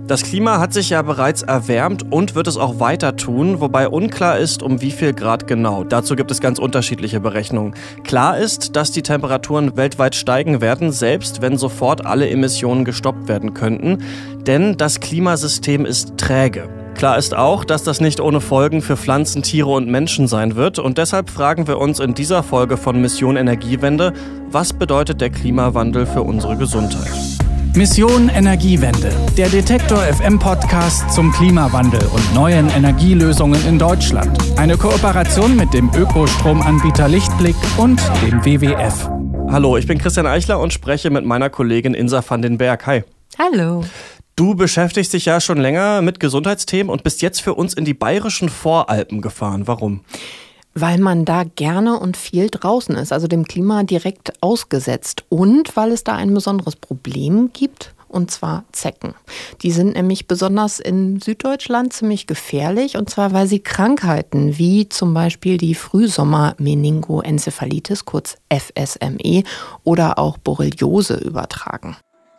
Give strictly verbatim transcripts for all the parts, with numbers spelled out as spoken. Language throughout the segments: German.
Das Klima hat sich ja bereits erwärmt und wird es auch weiter tun, wobei unklar ist, um wie viel Grad genau. Dazu gibt es ganz unterschiedliche Berechnungen. Klar ist, dass die Temperaturen weltweit steigen werden, selbst wenn sofort alle Emissionen gestoppt werden könnten. Denn das Klimasystem ist träge. Klar ist auch, dass das nicht ohne Folgen für Pflanzen, Tiere und Menschen sein wird. Und deshalb fragen wir uns in dieser Folge von Mission Energiewende, was bedeutet der Klimawandel für unsere Gesundheit? Mission Energiewende, der Detektor F M Podcast zum Klimawandel und neuen Energielösungen in Deutschland. Eine Kooperation mit dem Ökostromanbieter Lichtblick und dem W W F. Hallo, ich bin Christian Eichler und spreche mit meiner Kollegin Insa van den Berg. Hi. Hallo. Du beschäftigst dich ja schon länger mit Gesundheitsthemen und bist jetzt für uns in die bayerischen Voralpen gefahren. Warum? Weil man da gerne und viel draußen ist, also dem Klima direkt ausgesetzt. Und weil es da ein besonderes Problem gibt, und zwar Zecken. Die sind nämlich besonders in Süddeutschland ziemlich gefährlich, und zwar weil sie Krankheiten wie zum Beispiel die Frühsommer-Meningoenzephalitis, kurz F S M E, oder auch Borreliose übertragen.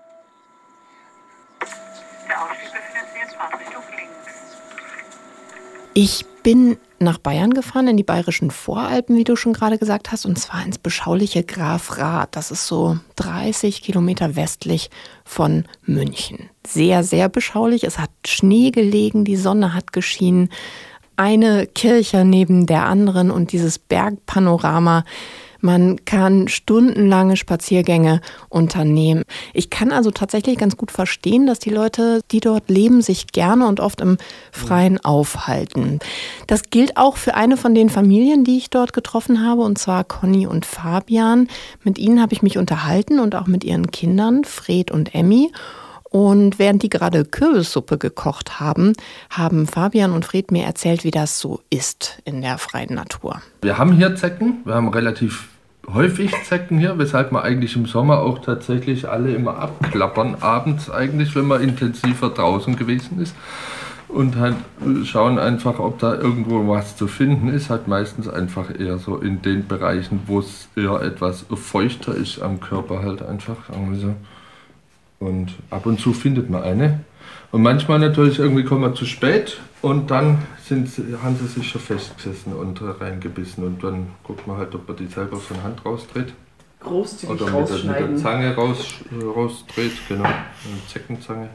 Der Ausstieg befindet sich in Fahrtrichtung links. Ich bin nach Bayern gefahren, in die bayerischen Voralpen, wie du schon gerade gesagt hast, und zwar ins beschauliche Grafrath. Das ist so dreißig Kilometer westlich von München. Sehr, sehr beschaulich. Es hat Schnee gelegen, die Sonne hat geschienen. Eine Kirche neben der anderen und dieses Bergpanorama. Man kann stundenlange Spaziergänge unternehmen. Ich kann also tatsächlich ganz gut verstehen, dass die Leute, die dort leben, sich gerne und oft im Freien aufhalten. Das gilt auch für eine von den Familien, die ich dort getroffen habe, und zwar Conny und Fabian. Mit ihnen habe ich mich unterhalten und auch mit ihren Kindern, Fred und Emmy. Und während die gerade Kürbissuppe gekocht haben, haben Fabian und Fred mir erzählt, wie das so ist in der freien Natur. Wir haben hier Zecken, wir haben relativ häufig Zecken hier, weshalb wir eigentlich im Sommer auch tatsächlich alle immer abklappern, abends eigentlich, wenn man intensiver draußen gewesen ist. Und halt schauen einfach, ob da irgendwo was zu finden ist, halt meistens einfach eher so in den Bereichen, wo es eher etwas feuchter ist am Körper halt einfach. Also. Und ab und zu findet man eine. Und manchmal natürlich irgendwie kommen wir zu spät und dann sind sie, haben sie sich schon festgesessen und reingebissen. Und dann guckt man halt, ob man die selber von der Hand rausdreht. Großzügig oder mit rausschneiden. Der, mit der Zange raus, rausdreht, genau, eine Zeckenzange.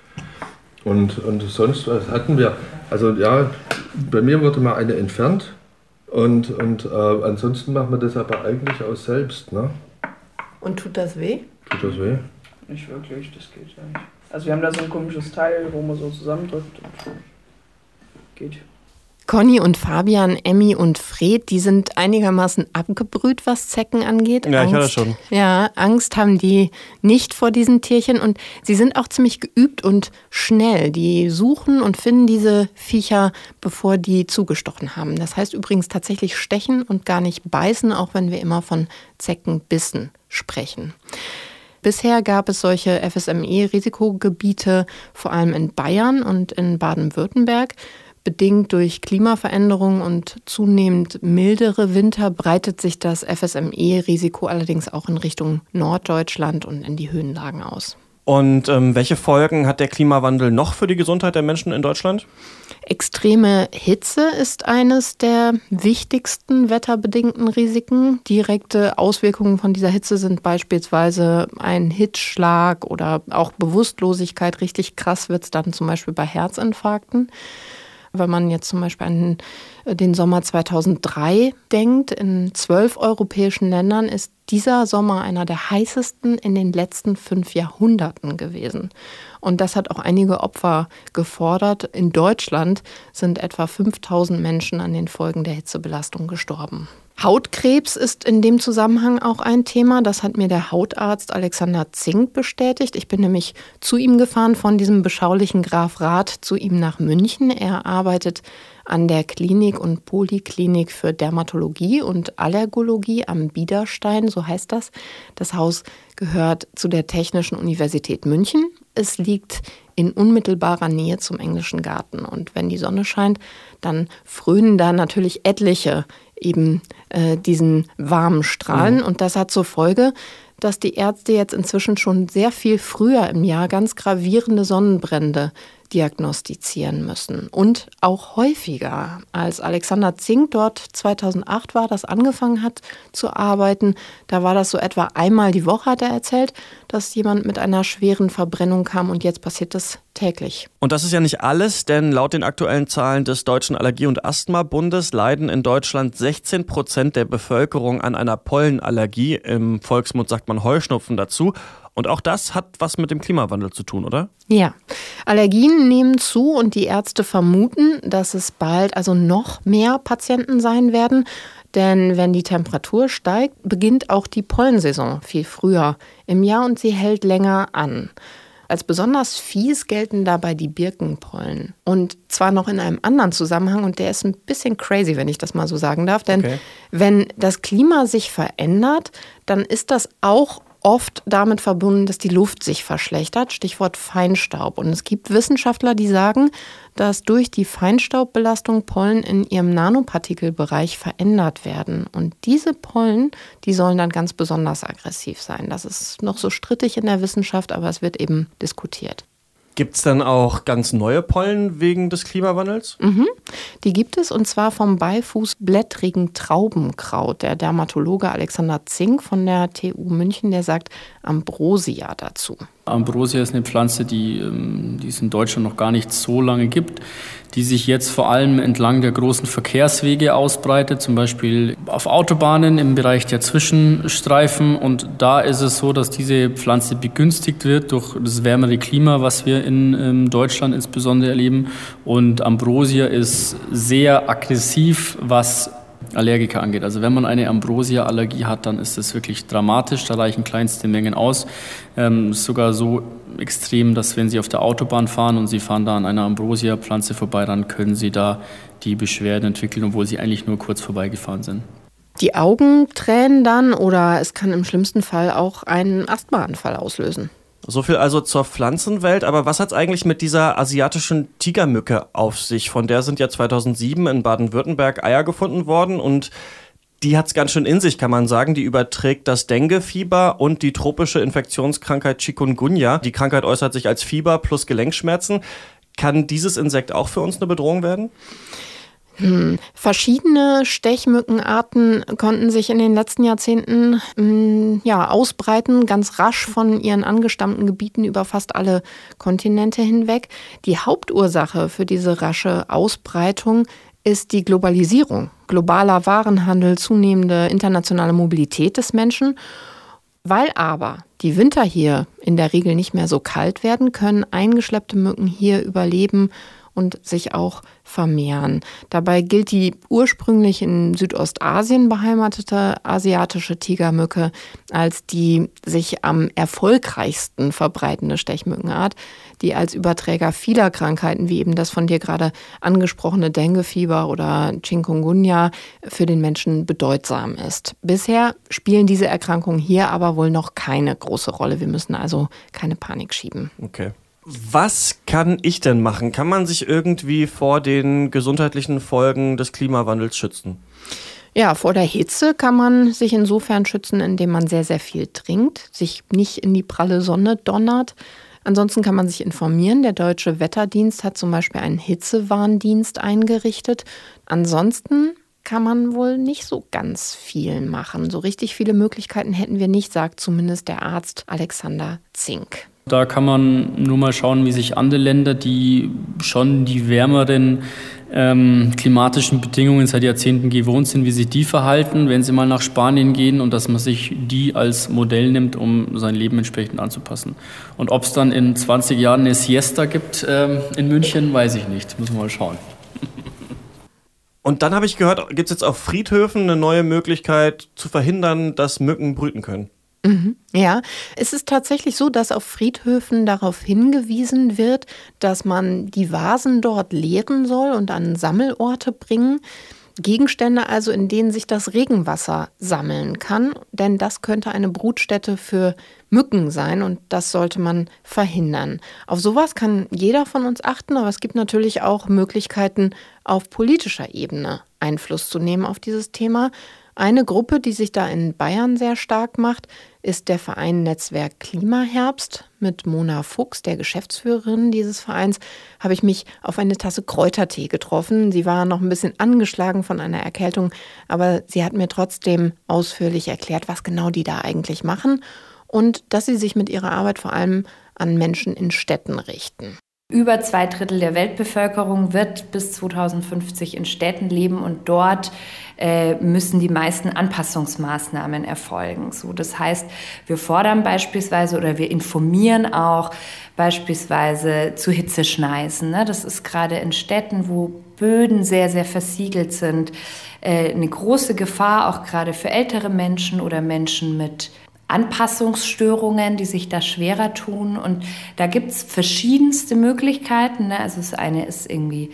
Und, und sonst was hatten wir, also ja, bei mir wurde mal eine entfernt und, und äh, ansonsten machen wir das aber eigentlich auch selbst. Ne? Und tut das weh? Tut das weh? Nicht wirklich, das geht ja nicht. Also wir haben da so ein komisches Teil, wo man so zusammendrückt und geht. Conny und Fabian, Emmy und Fred, die sind einigermaßen abgebrüht, was Zecken angeht. Ja, Angst, ich hatte schon. Ja, Angst haben die nicht vor diesen Tierchen und sie sind auch ziemlich geübt und schnell. Die suchen und finden diese Viecher, bevor die zugestochen haben. Das heißt übrigens tatsächlich stechen und gar nicht beißen, auch wenn wir immer von Zeckenbissen sprechen. Bisher gab es solche F S M E-Risikogebiete vor allem in Bayern und in Baden-Württemberg. Bedingt durch Klimaveränderungen und zunehmend mildere Winter breitet sich das F S M E-Risiko allerdings auch in Richtung Norddeutschland und in die Höhenlagen aus. Und ähm, welche Folgen hat der Klimawandel noch für die Gesundheit der Menschen in Deutschland? Extreme Hitze ist eines der wichtigsten wetterbedingten Risiken. Direkte Auswirkungen von dieser Hitze sind beispielsweise ein Hitzschlag oder auch Bewusstlosigkeit. Richtig krass wird es dann zum Beispiel bei Herzinfarkten. Wenn man jetzt zum Beispiel an den Sommer zweitausenddrei denkt, in zwölf europäischen Ländern ist dieser Sommer einer der heißesten in den letzten fünf Jahrhunderten gewesen. Und das hat auch einige Opfer gefordert. In Deutschland sind etwa fünftausend Menschen an den Folgen der Hitzebelastung gestorben. Hautkrebs ist in dem Zusammenhang auch ein Thema. Das hat mir der Hautarzt Alexander Zink bestätigt. Ich bin nämlich zu ihm gefahren von diesem beschaulichen Grafrath zu ihm nach München. Er arbeitet an der Klinik und Poliklinik für Dermatologie und Allergologie am Biederstein, so heißt das. Das Haus gehört zu der Technischen Universität München. Es liegt in unmittelbarer Nähe zum Englischen Garten. Und wenn die Sonne scheint, dann frönen da natürlich etliche eben äh, diesen warmen Strahlen. Mhm. Und das hat zur Folge, dass die Ärzte jetzt inzwischen schon sehr viel früher im Jahr ganz gravierende Sonnenbrände diagnostizieren müssen. Und auch häufiger. Als Alexander Zink dort zweitausendacht war, das angefangen hat zu arbeiten, da war das so etwa einmal die Woche, hat er erzählt, dass jemand mit einer schweren Verbrennung kam und jetzt passiert das täglich. Und das ist ja nicht alles, denn laut den aktuellen Zahlen des Deutschen Allergie- und Asthma-Bundes leiden in Deutschland sechzehn Prozent der Bevölkerung an einer Pollenallergie. Im Volksmund sagt man Heuschnupfen dazu. Und auch das hat was mit dem Klimawandel zu tun, oder? Ja, Allergien nehmen zu und die Ärzte vermuten, dass es bald also noch mehr Patienten sein werden. Denn wenn die Temperatur steigt, beginnt auch die Pollensaison viel früher im Jahr und sie hält länger an. Als besonders fies gelten dabei die Birkenpollen. Und zwar noch in einem anderen Zusammenhang und der ist ein bisschen crazy, wenn ich das mal so sagen darf. Denn okay. wenn das Klima sich verändert, dann ist das auch oft damit verbunden, dass die Luft sich verschlechtert, Stichwort Feinstaub. Und es gibt Wissenschaftler, die sagen, dass durch die Feinstaubbelastung Pollen in ihrem Nanopartikelbereich verändert werden. Und diese Pollen, die sollen dann ganz besonders aggressiv sein. Das ist noch so strittig in der Wissenschaft, aber es wird eben diskutiert. Gibt es dann auch ganz neue Pollen wegen des Klimawandels? Mhm. Die gibt es und zwar vom beifußblättrigen Traubenkraut. Der Dermatologe Alexander Zink von der T U München, der sagt Ambrosia dazu. Ambrosia ist eine Pflanze, die, die es in Deutschland noch gar nicht so lange gibt, die sich jetzt vor allem entlang der großen Verkehrswege ausbreitet, zum Beispiel auf Autobahnen im Bereich der Zwischenstreifen. Und da ist es so, dass diese Pflanze begünstigt wird durch das wärmere Klima, was wir in, in Deutschland insbesondere erleben. Und Ambrosia ist sehr aggressiv, was Allergiker angeht. Also wenn man eine Ambrosia-Allergie hat, dann ist das wirklich dramatisch. Da reichen kleinste Mengen aus. Ähm, sogar so extrem, dass wenn Sie auf der Autobahn fahren und Sie fahren da an einer Ambrosia-Pflanze vorbei, dann können Sie da die Beschwerden entwickeln, obwohl Sie eigentlich nur kurz vorbeigefahren sind. Die Augen tränen dann oder es kann im schlimmsten Fall auch einen Asthmaanfall auslösen. So viel also zur Pflanzenwelt, aber was hat es eigentlich mit dieser asiatischen Tigermücke auf sich? Von der sind ja zweitausendsieben in Baden-Württemberg Eier gefunden worden und die hat es ganz schön in sich, kann man sagen. Die überträgt das Dengue-Fieber und die tropische Infektionskrankheit Chikungunya. Die Krankheit äußert sich als Fieber plus Gelenkschmerzen. Kann dieses Insekt auch für uns eine Bedrohung werden? Hm. Verschiedene Stechmückenarten konnten sich in den letzten Jahrzehnten mh, ja, ausbreiten, ganz rasch von ihren angestammten Gebieten über fast alle Kontinente hinweg. Die Hauptursache für diese rasche Ausbreitung ist die Globalisierung, globaler Warenhandel, zunehmende internationale Mobilität des Menschen. Weil aber die Winter hier in der Regel nicht mehr so kalt werden, können eingeschleppte Mücken hier überleben und sich auch vermehren. Dabei gilt die ursprünglich in Südostasien beheimatete asiatische Tigermücke als die sich am erfolgreichsten verbreitende Stechmückenart, die als Überträger vieler Krankheiten, wie eben das von dir gerade angesprochene Dengue-Fieber oder Chikungunya, für den Menschen bedeutsam ist. Bisher spielen diese Erkrankungen hier aber wohl noch keine große Rolle. Wir müssen also keine Panik schieben. Okay. Was kann ich denn machen? Kann man sich irgendwie vor den gesundheitlichen Folgen des Klimawandels schützen? Ja, vor der Hitze kann man sich insofern schützen, indem man sehr, sehr viel trinkt, sich nicht in die pralle Sonne donnert. Ansonsten kann man sich informieren. Der Deutsche Wetterdienst hat zum Beispiel einen Hitzewarndienst eingerichtet. Ansonsten kann man wohl nicht so ganz viel machen. So richtig viele Möglichkeiten hätten wir nicht, sagt zumindest der Arzt Alexander Zink. Da kann man nur mal schauen, wie sich andere Länder, die schon die wärmeren ähm, klimatischen Bedingungen seit Jahrzehnten gewohnt sind, wie sich die verhalten, wenn sie mal nach Spanien gehen und dass man sich die als Modell nimmt, um sein Leben entsprechend anzupassen. Und ob es dann in zwanzig Jahren eine Siesta gibt ähm, in München, weiß ich nicht. Muss man mal schauen. Und dann habe ich gehört, gibt es jetzt auf Friedhöfen eine neue Möglichkeit zu verhindern, dass Mücken brüten können. Mhm. Ja, es ist tatsächlich so, dass auf Friedhöfen darauf hingewiesen wird, dass man die Vasen dort leeren soll und an Sammelorte bringen. Gegenstände also, in denen sich das Regenwasser sammeln kann, denn das könnte eine Brutstätte für Mücken sein und das sollte man verhindern. Auf sowas kann jeder von uns achten, aber es gibt natürlich auch Möglichkeiten, auf politischer Ebene Einfluss zu nehmen auf dieses Thema. Eine Gruppe, die sich da in Bayern sehr stark macht, ist der Verein Netzwerk Klimaherbst. Mit Mona Fuchs, der Geschäftsführerin dieses Vereins, habe ich mich auf eine Tasse Kräutertee getroffen. Sie war noch ein bisschen angeschlagen von einer Erkältung, aber sie hat mir trotzdem ausführlich erklärt, was genau die da eigentlich machen und dass sie sich mit ihrer Arbeit vor allem an Menschen in Städten richten. Über zwei Drittel der Weltbevölkerung wird bis zweitausendfünfzig in Städten leben und dort äh, müssen die meisten Anpassungsmaßnahmen erfolgen. So, das heißt, wir fordern beispielsweise oder wir informieren auch beispielsweise zu Hitzeschneisen. Ne? Das ist gerade in Städten, wo Böden sehr, sehr versiegelt sind, äh, eine große Gefahr, auch gerade für ältere Menschen oder Menschen mit Anpassungsstörungen, die sich da schwerer tun. Und da gibt es verschiedenste Möglichkeiten. Ne? Also das eine ist irgendwie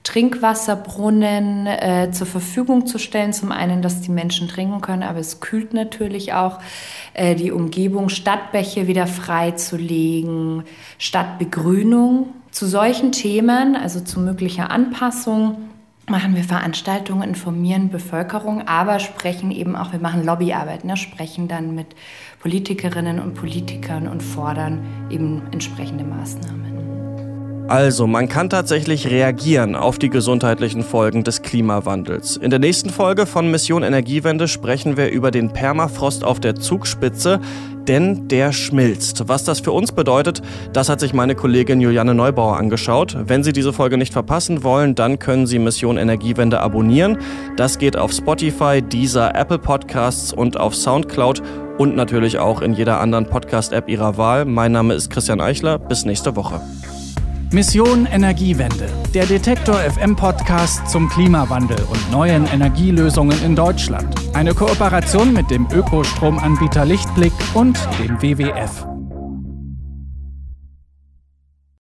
Trinkwasserbrunnen äh, zur Verfügung zu stellen. Zum einen, dass die Menschen trinken können, aber es kühlt natürlich auch äh, die Umgebung, Stadtbäche wieder freizulegen, Stadtbegrünung. Zu solchen Themen, also zu möglicher Anpassung, machen wir Veranstaltungen, informieren Bevölkerung, aber sprechen eben auch, wir machen Lobbyarbeit, ne, sprechen dann mit Politikerinnen und Politikern und fordern eben entsprechende Maßnahmen. Also, man kann tatsächlich reagieren auf die gesundheitlichen Folgen des Klimawandels. In der nächsten Folge von Mission Energiewende sprechen wir über den Permafrost auf der Zugspitze, denn der schmilzt. Was das für uns bedeutet, das hat sich meine Kollegin Juliane Neubauer angeschaut. Wenn Sie diese Folge nicht verpassen wollen, dann können Sie Mission Energiewende abonnieren. Das geht auf Spotify, Deezer, Apple Podcasts und auf Soundcloud und natürlich auch in jeder anderen Podcast-App Ihrer Wahl. Mein Name ist Christian Eichler. Bis nächste Woche. Mission Energiewende, der Detektor F M Podcast zum Klimawandel und neuen Energielösungen in Deutschland. Eine Kooperation mit dem Ökostromanbieter Lichtblick und dem W W F.